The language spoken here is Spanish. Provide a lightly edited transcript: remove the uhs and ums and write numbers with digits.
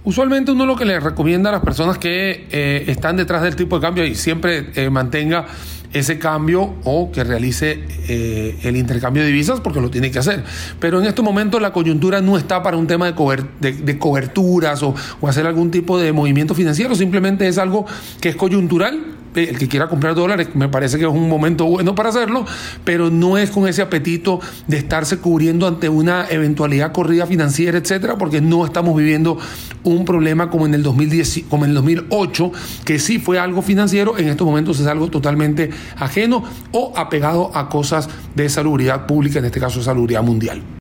Usualmente uno lo que le recomienda a las personas que están detrás del tipo de cambio y siempre mantenga ese cambio o que realice el intercambio de divisas, porque lo tiene que hacer. Pero en estos momentos la coyuntura no está para un tema de coberturas o hacer algún tipo de movimiento financiero, simplemente es algo que es coyuntural. El que quiera comprar dólares, me parece que es un momento bueno para hacerlo, pero no es con ese apetito de estarse cubriendo ante una eventualidad corrida financiera, etcétera, porque no estamos viviendo un problema como en el 2010, como en el 2008, que sí fue algo financiero. En estos momentos es algo totalmente ajeno o apegado a cosas de salubridad pública, en este caso salubridad mundial.